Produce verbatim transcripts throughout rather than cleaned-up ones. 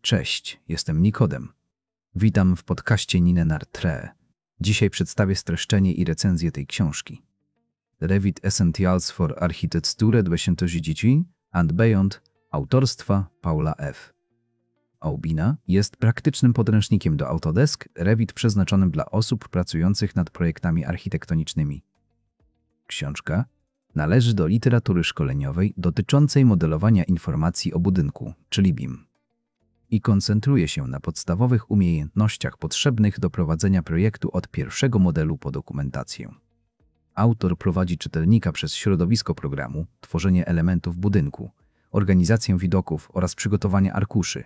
Cześć, jestem Nikodem. Witam w podcaście Ninenar Tre. Dzisiaj przedstawię streszczenie i recenzję tej książki. Revit Essentials for Architekturę dwa tysiące dziesięć and Beyond autorstwa Paula F. Aubina jest praktycznym podręcznikiem do Autodesk Revit przeznaczonym dla osób pracujących nad projektami architektonicznymi. Książka należy do literatury szkoleniowej dotyczącej modelowania informacji o budynku, czyli B I M, i koncentruje się na podstawowych umiejętnościach potrzebnych do prowadzenia projektu od pierwszego modelu po dokumentację. Autor prowadzi czytelnika przez środowisko programu, tworzenie elementów budynku, organizację widoków oraz przygotowanie arkuszy.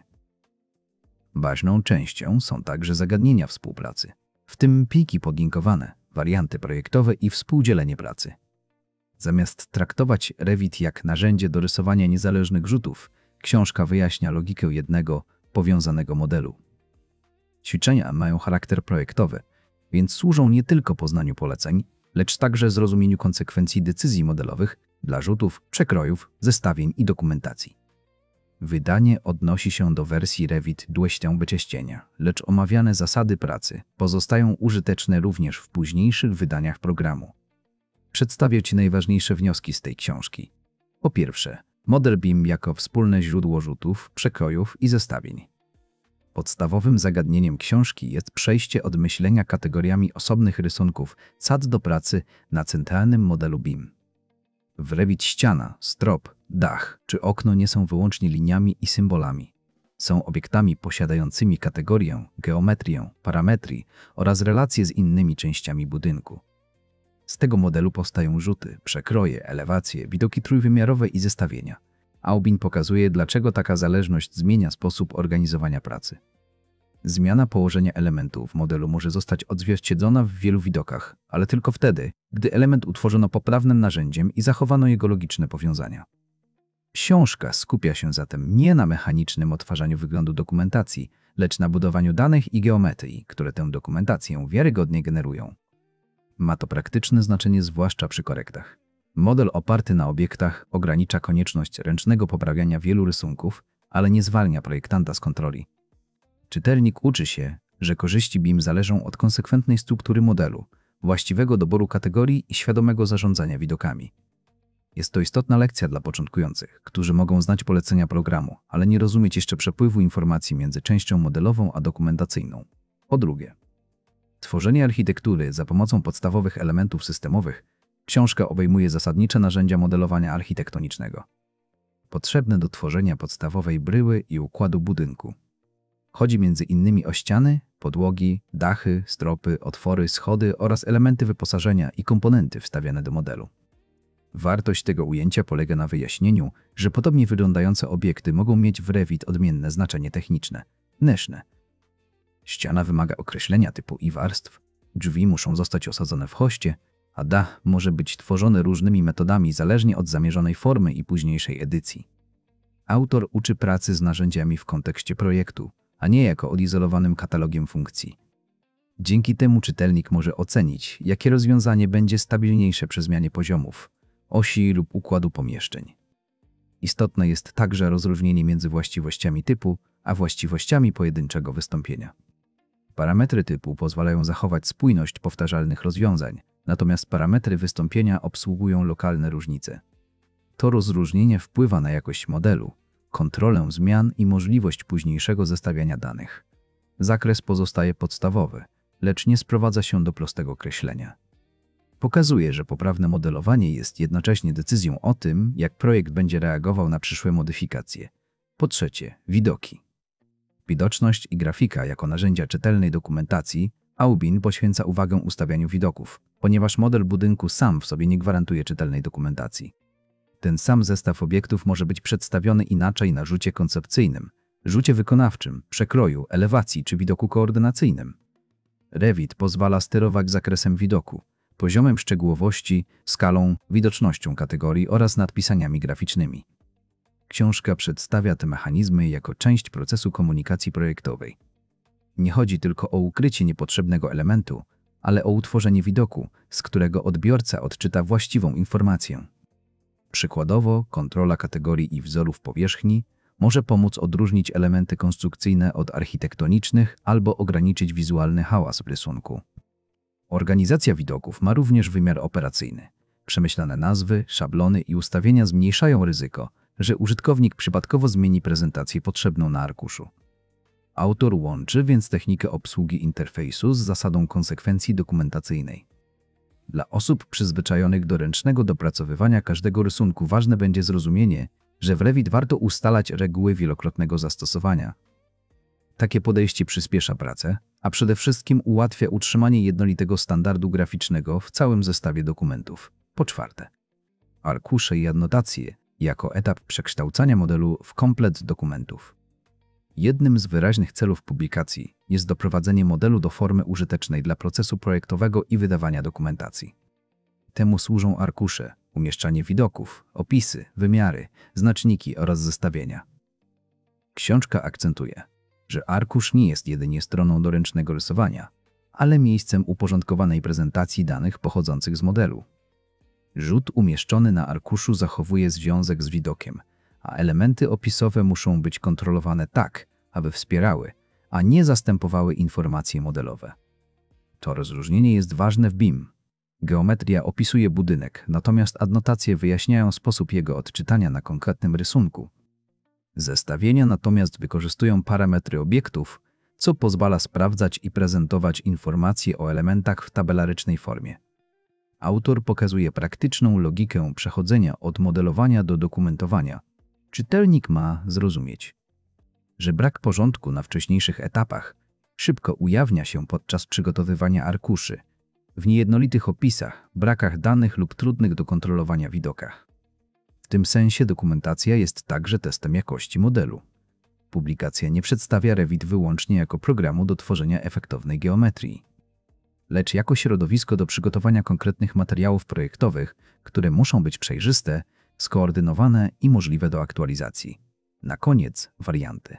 Ważną częścią są także zagadnienia współpracy, w tym pliki podlinkowane, warianty projektowe i współdzielenie pracy. Zamiast traktować Revit jak narzędzie do rysowania niezależnych rzutów, książka wyjaśnia logikę jednego, powiązanego modelu. Ćwiczenia mają charakter projektowy, więc służą nie tylko poznaniu poleceń, lecz także zrozumieniu konsekwencji decyzji modelowych dla rzutów, przekrojów, zestawień i dokumentacji. Wydanie odnosi się do wersji Revit dwa tysiące dziesięć, lecz omawiane zasady pracy pozostają użyteczne również w późniejszych wydaniach programu. Przedstawię Ci najważniejsze wnioski z tej książki. Po pierwsze, model B I M jako wspólne źródło rzutów, przekrojów i zestawień. Podstawowym zagadnieniem książki jest przejście od myślenia kategoriami osobnych rysunków C A D do pracy na centralnym modelu B I M. W Revit ściana, strop, dach czy okno nie są wyłącznie liniami i symbolami. Są obiektami posiadającymi kategorię, geometrię, parametrii oraz relacje z innymi częściami budynku. Z tego modelu powstają rzuty, przekroje, elewacje, widoki trójwymiarowe i zestawienia. Aubin pokazuje, dlaczego taka zależność zmienia sposób organizowania pracy. Zmiana położenia elementu w modelu może zostać odzwierciedlona w wielu widokach, ale tylko wtedy, gdy element utworzono poprawnym narzędziem i zachowano jego logiczne powiązania. Książka skupia się zatem nie na mechanicznym odtwarzaniu wyglądu dokumentacji, lecz na budowaniu danych i geometrii, które tę dokumentację wiarygodnie generują. Ma to praktyczne znaczenie zwłaszcza przy korektach. Model oparty na obiektach ogranicza konieczność ręcznego poprawiania wielu rysunków, ale nie zwalnia projektanta z kontroli. Czytelnik uczy się, że korzyści B I M zależą od konsekwentnej struktury modelu, właściwego doboru kategorii i świadomego zarządzania widokami. Jest to istotna lekcja dla początkujących, którzy mogą znać polecenia programu, ale nie rozumieć jeszcze przepływu informacji między częścią modelową a dokumentacyjną. Po drugie, tworzenie architektury za pomocą podstawowych elementów systemowych. Książka obejmuje zasadnicze narzędzia modelowania architektonicznego, potrzebne do tworzenia podstawowej bryły i układu budynku. Chodzi między innymi o ściany, podłogi, dachy, stropy, otwory, schody oraz elementy wyposażenia i komponenty wstawiane do modelu. Wartość tego ujęcia polega na wyjaśnieniu, że podobnie wyglądające obiekty mogą mieć w Revit odmienne znaczenie techniczne, neszne. Ściana wymaga określenia typu i warstw, drzwi muszą zostać osadzone w hoście, a dach może być tworzony różnymi metodami zależnie od zamierzonej formy i późniejszej edycji. Autor uczy pracy z narzędziami w kontekście projektu, a nie jako odizolowanym katalogiem funkcji. Dzięki temu czytelnik może ocenić, jakie rozwiązanie będzie stabilniejsze przy zmianie poziomów, osi lub układu pomieszczeń. Istotne jest także rozróżnienie między właściwościami typu, a właściwościami pojedynczego wystąpienia. Parametry typu pozwalają zachować spójność powtarzalnych rozwiązań, natomiast parametry wystąpienia obsługują lokalne różnice. To rozróżnienie wpływa na jakość modelu, kontrolę zmian i możliwość późniejszego zestawiania danych. Zakres pozostaje podstawowy, lecz nie sprowadza się do prostego kreślenia. Pokazuje, że poprawne modelowanie jest jednocześnie decyzją o tym, jak projekt będzie reagował na przyszłe modyfikacje. Po trzecie, widoki. Widoczność i grafika jako narzędzia czytelnej dokumentacji. Aubin poświęca uwagę ustawianiu widoków, ponieważ model budynku sam w sobie nie gwarantuje czytelnej dokumentacji. Ten sam zestaw obiektów może być przedstawiony inaczej na rzucie koncepcyjnym, rzucie wykonawczym, przekroju, elewacji czy widoku koordynacyjnym. Revit pozwala sterować zakresem widoku, poziomem szczegółowości, skalą, widocznością kategorii oraz nadpisaniami graficznymi. Książka przedstawia te mechanizmy jako część procesu komunikacji projektowej. Nie chodzi tylko o ukrycie niepotrzebnego elementu, ale o utworzenie widoku, z którego odbiorca odczyta właściwą informację. Przykładowo kontrola kategorii i wzorów powierzchni, Może pomóc odróżnić elementy konstrukcyjne od architektonicznych albo ograniczyć wizualny hałas w rysunku. Organizacja widoków ma również wymiar operacyjny. Przemyślane nazwy, szablony i ustawienia zmniejszają ryzyko, że użytkownik przypadkowo zmieni prezentację potrzebną na arkuszu. Autor łączy więc technikę obsługi interfejsu z zasadą konsekwencji dokumentacyjnej. Dla osób przyzwyczajonych do ręcznego dopracowywania każdego rysunku ważne będzie zrozumienie, że w Revit warto ustalać reguły wielokrotnego zastosowania. Takie podejście przyspiesza pracę, a przede wszystkim ułatwia utrzymanie jednolitego standardu graficznego w całym zestawie dokumentów. Po czwarte, arkusze i adnotacje jako etap przekształcania modelu w komplet dokumentów. Jednym z wyraźnych celów publikacji jest doprowadzenie modelu do formy użytecznej dla procesu projektowego i wydawania dokumentacji. Temu służą arkusze, umieszczanie widoków, opisy, wymiary, znaczniki oraz zestawienia. Książka akcentuje, że arkusz nie jest jedynie stroną do ręcznego rysowania, ale miejscem uporządkowanej prezentacji danych pochodzących z modelu. Rzut umieszczony na arkuszu zachowuje związek z widokiem, a elementy opisowe muszą być kontrolowane tak, aby wspierały, a nie zastępowały informacje modelowe. To rozróżnienie jest ważne w B I M. Geometria opisuje budynek, natomiast adnotacje wyjaśniają sposób jego odczytania na konkretnym rysunku. Zestawienia natomiast wykorzystują parametry obiektów, co pozwala sprawdzać i prezentować informacje o elementach w tabelarycznej formie. Autor pokazuje praktyczną logikę przechodzenia od modelowania do dokumentowania. Czytelnik ma zrozumieć, że brak porządku na wcześniejszych etapach szybko ujawnia się podczas przygotowywania arkuszy, w niejednolitych opisach, brakach danych lub trudnych do kontrolowania widokach. W tym sensie dokumentacja jest także testem jakości modelu. Publikacja nie przedstawia Revit wyłącznie jako programu do tworzenia efektownej geometrii, lecz jako środowisko do przygotowania konkretnych materiałów projektowych, które muszą być przejrzyste, skoordynowane i możliwe do aktualizacji. Na koniec warianty.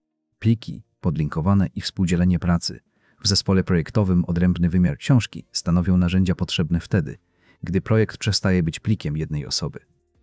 Pliki, podlinkowane i współdzielenie pracy. W zespole projektowym odrębny wymiar książki stanowią narzędzia potrzebne wtedy, gdy projekt przestaje być plikiem jednej osoby.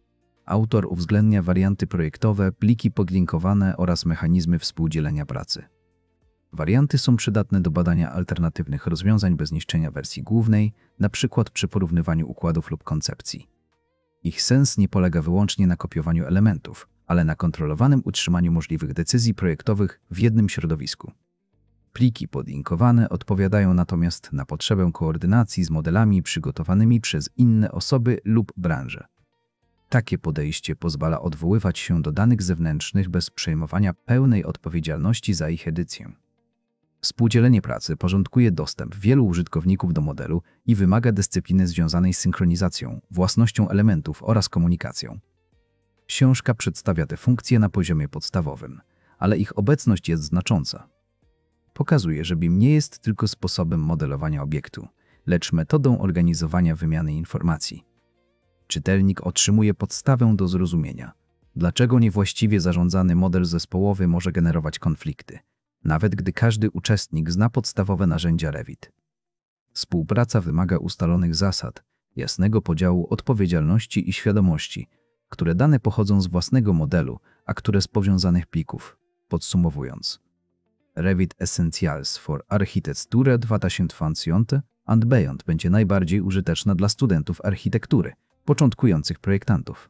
Autor uwzględnia warianty projektowe, pliki podlinkowane oraz mechanizmy współdzielenia pracy. Warianty są przydatne do badania alternatywnych rozwiązań bez niszczenia wersji głównej, np. przy porównywaniu układów lub koncepcji. Ich sens nie polega wyłącznie na kopiowaniu elementów, ale na kontrolowanym utrzymaniu możliwych decyzji projektowych w jednym środowisku. Pliki podlinkowane odpowiadają natomiast na potrzebę koordynacji z modelami przygotowanymi przez inne osoby lub branże. Takie podejście pozwala odwoływać się do danych zewnętrznych bez przejmowania pełnej odpowiedzialności za ich edycję. Współdzielenie pracy porządkuje dostęp wielu użytkowników do modelu i wymaga dyscypliny związanej z synchronizacją, własnością elementów oraz komunikacją. Książka przedstawia te funkcje na poziomie podstawowym, ale ich obecność jest znacząca. Pokazuje, że B I M nie jest tylko sposobem modelowania obiektu, lecz metodą organizowania wymiany informacji. Czytelnik otrzymuje podstawę do zrozumienia, dlaczego niewłaściwie zarządzany model zespołowy może generować konflikty, nawet gdy każdy uczestnik zna podstawowe narzędzia Revit. Współpraca wymaga ustalonych zasad, jasnego podziału odpowiedzialności i świadomości, które dane pochodzą z własnego modelu, a które z powiązanych plików. Podsumowując, Revit Essentials for Architektur dwa tysiące dwudziesty and Beyond będzie najbardziej użyteczna dla studentów architektury, początkujących projektantów,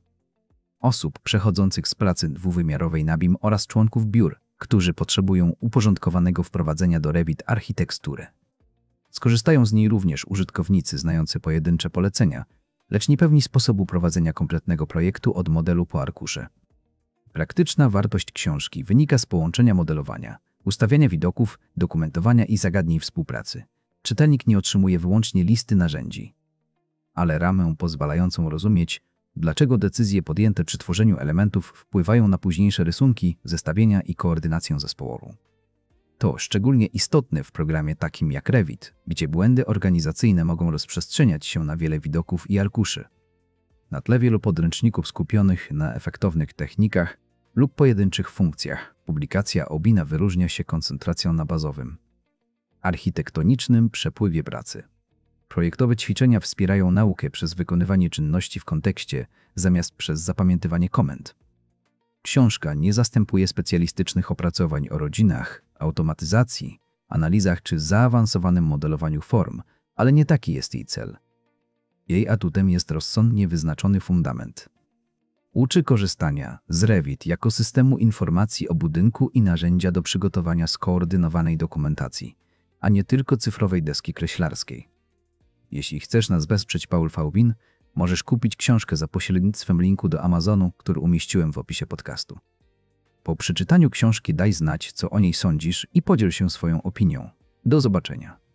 osób przechodzących z pracy dwuwymiarowej na B I M oraz członków biur, którzy potrzebują uporządkowanego wprowadzenia do Revit architektury. Skorzystają z niej również użytkownicy znający pojedyncze polecenia, lecz niepewni sposobu prowadzenia kompletnego projektu od modelu po arkusze. Praktyczna wartość książki wynika z połączenia modelowania, ustawiania widoków, dokumentowania i zagadnień współpracy. Czytelnik nie otrzymuje wyłącznie listy narzędzi, ale ramę pozwalającą rozumieć, dlaczego decyzje podjęte przy tworzeniu elementów wpływają na późniejsze rysunki, zestawienia i koordynację zespołową. To szczególnie istotne w programie takim jak Revit, gdzie błędy organizacyjne mogą rozprzestrzeniać się na wiele widoków i arkuszy. Na tle wielu podręczników skupionych na efektownych technikach lub pojedynczych funkcjach, publikacja Obina wyróżnia się koncentracją na bazowym, architektonicznym przepływie pracy. Projektowe ćwiczenia wspierają naukę przez wykonywanie czynności w kontekście, zamiast przez zapamiętywanie komend. książka nie zastępuje specjalistycznych opracowań o rodzinach, automatyzacji, analizach czy zaawansowanym modelowaniu form, ale nie taki jest jej cel. Jej atutem jest rozsądnie wyznaczony fundament. Uczy korzystania z Revit jako systemu informacji o budynku i narzędzia do przygotowania skoordynowanej dokumentacji, a nie tylko cyfrowej deski kreślarskiej. Jeśli chcesz nas wesprzeć, Paul Faubin, możesz kupić książkę za pośrednictwem linku do Amazonu, który umieściłem w opisie podcastu. Po przeczytaniu książki daj znać, co o niej sądzisz i podziel się swoją opinią. Do zobaczenia.